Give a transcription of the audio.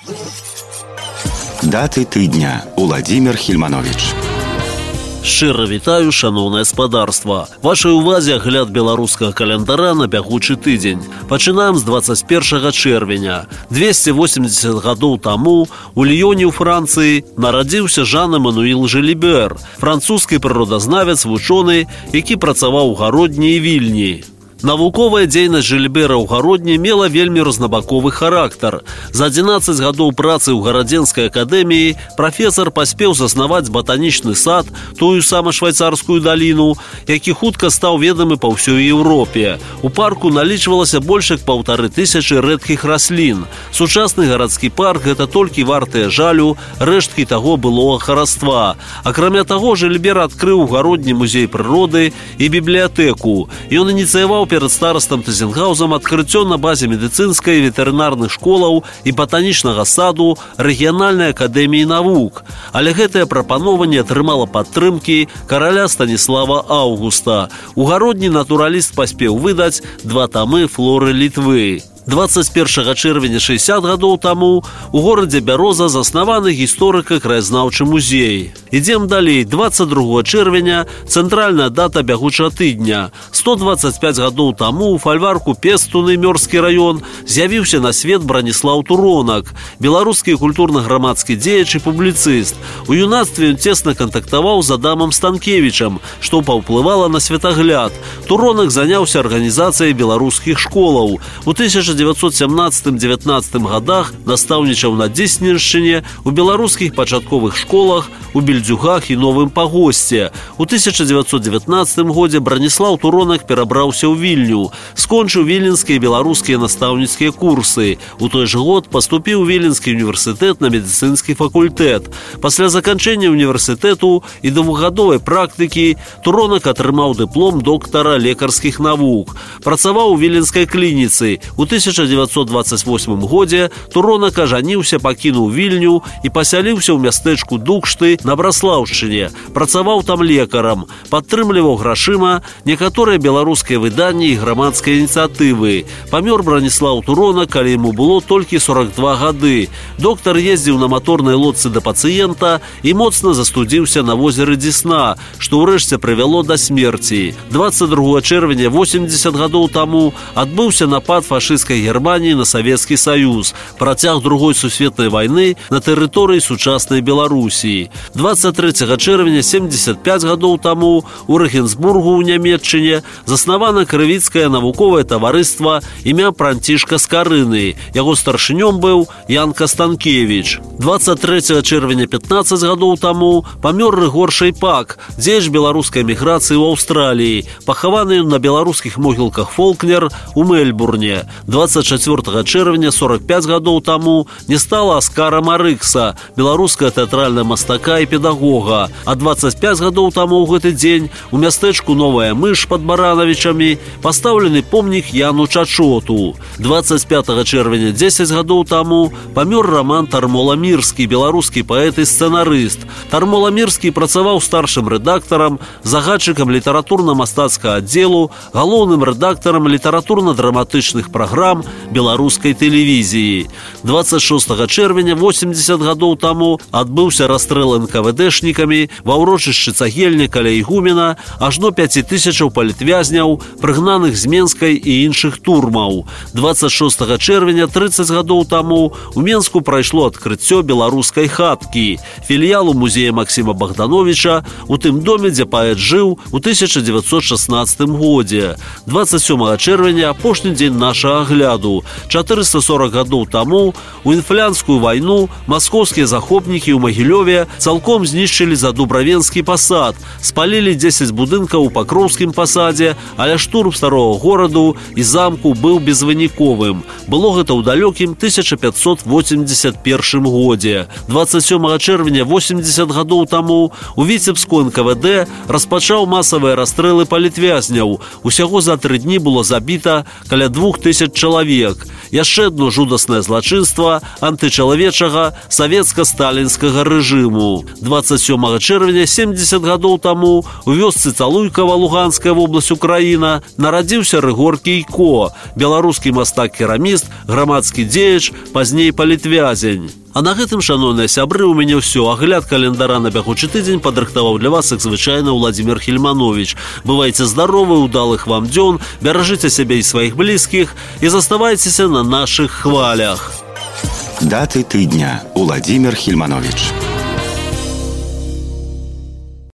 Даты тыдня. Уладзімір Хільманович. Шчыра вітаю, шаноўнае спадарства. Вашай увазе агляд беларускага календара на бягучы тыдзень. Пачынаем з 21 чэрвеня. 280 гадоў таму у Ліёне ў Францыі нарадзіўся Жан-Эмануил Жолібер, французскі прыродазнавец, вучоны, які працаваў у Гародні і Вільні. Навуковая дзейнасць Жолібера ў Гародні мела вельмі рознабаковы характар. За 11 гадоў працы ў гарадзенскай акадэміі прафесар паспеў заснаваць батанічны сад, тую самую швайцарскую даліну, які хутка стаў ведамы па ўсёй Еўропе. У парку налічвалася больш як 1500 рэдкіх раслін. Сучасны гарадскі парк – гэта толькі вартыя жалю рэшткі таго былога хараства. Акрамя таго, Жолібер адкрыў у Гародні музей прыроды і бібліятэку. Ён ініцыяваў перад старастам Тызенгаузам адкрыццё на базе медыцынскай і ветэрынарных школаў і батанічнага саду рэгіянальнай акадэміі навук. Але гэтая прапанова не атрымала падтрымкі караля Станіслава Аўгуста. У Гародні натураліст паспеў выдаць 2 тамы флоры Літвы. 21 чэрвеня 60 гадоў таму у горадзе Бяроза заснаваны гісторыка-краязнаўчы музей. Ідзем далей. 22 чэрвеня цэнтральная дата бягучага тыдня. 125 гадоў таму у фальварку Пестуны, Мёрзкі раён, з'явіўся на свет Браніслаў Туронак, беларускі культурна-грамадскі дзеяч і публіцыст. У юнацтве ён цесна кантактаваў з Адамам Станкевічам, што паўплывала на светагляд. Туронак заняўся арганізацыяй беларускіх школаў. У 1917-19 годах настаўнічаў на Дзесненшчыне, у беларускіх пачатковых школах, у Бельдзюгах і Новым Пагосце. У 1919 годзе Браніслаў Туронак перабраўся ў Вільню, скончыў віленскія беларускія настаўніцкія курсы. У той жа год паступіў у Віленскі універсітэт на медыцынскі факультэт. Пасля заканчэння універсітэту і двухгадовай практыкі Туронак атрымаў дыплом доктара лекарскіх навук. Працаваў у віленскай клініцы. У 1928 годзе Туронак ажаніўся, пакінуў Вільню і пасяліўся ў мястэчку Дукшты на Браслаўшчыне. Працаваў там лекарам, падтрымліваў грашыма некаторыя беларускія выданні і грамадскія ініцыятывы. Памёр Браніслаў Туронак, калі яму было толькі 42 гады. Доктар ездзіў на маторнай лодцы да пацыента і моцна застудзіўся на возеры Дзесна, што ўрэшце прывяло да смерці. 22 чэрвеня 80 гадоў таму адбыўся напад фашысцкай Германіі на Савецкі Саюз, працяг Другой сусветнай вайны на тэрыторыі сучаснай Беларусі. 23 чэрвеня 75 гадоў таму у Рэгенсбургу ў Нямецчыне заснавана крывіцкае навуковае таварыства імя Францішка Скарыны. Яго старшынём быў Янка Станкевіч. 23 чэрвеня 15 гадоў таму памёр Рыгор Шайпак, дзеяч беларускай эміграцыі ў Аўстраліі. Пахаваны на беларускіх могілках Фолкнер у Мельбурне. 24 чэрвеня 45 гадоў таму не стала Аскара Марыкса, беларускага тэатральнага мастака і педагога. А 25 гадоў таму ў гэты дзень у мястэчку Новая Мыш пад Баранавічамі пастаўлены помнік Яну Чачоту. 25 чэрвеня 10 гадоў таму памёр Роман Тармола-Мірскі, беларускі паэт і сцэнарыст. Тармола-Мірскі працаваў старшым рэдактарам, загадчыкам літаратурна-мастацкага аддзелу, галоўным рэдактарам літаратурна-драматычных праграм беларускай тэлевізіі. 26 чэрвеня 80 гадоў таму адбыўся расстрэл НКВДшнікамі ва ўрочышчы Цагельня каля Ігумена ажно 5000 палітвязняў, прыгнаных з Менскай і іншых турмаў. 26 чэрвеня 30 гадоў таму у Менску прайшло адкрыццё беларускай хаткі, філіялу музея Максіма Богдановича, у тым доме, дзе паэт жыў у 1916 годзе. 27 чэрвеня апошні дзень нашага агляду. 440 гадоў таму у інфлянскую вайну маскоўскія захопнікі ў Магілёве цалком знішчылі Задубравенскі пасад, спалілі 10 будынкаў у Пакроўскім пасадзе, але штурм старого гораду і замку быў безвыніковым. Было гэта ў далёкім 1581 годзе. 27 чэрвеня 80 гадоў таму у Віцебску НКВД распачаў масавыя расстрэлы палітвязняў. Усяго за 3 дні было забіта каля 2000 чалавек. чалавек. Яшчэ адно жудаснае злачынства антычалавечага савецка-сталінскага рэжыму. 27 чэрвеня 70 гадоў таму у вёсцы Цалуйкава, Луганская вобласць, Украіна, нарадзіўся Рыгор Кейко, беларускі мастак-кераміст, грамадскі дзеяч, пазней палітвязень. А на гэтым, шановныя сябры, у мяне ўсё. Агляд календара на бягучы тыдзень падрыхтаваў для вас, як звычайна, Уладзімір Хільманович. Бывайце здаровы, удалых вам дзён, беражыце сябе і сваіх блізкіх і заставайцеся на нашых хвалях. Даты тыдня. Уладзімір Хільманович.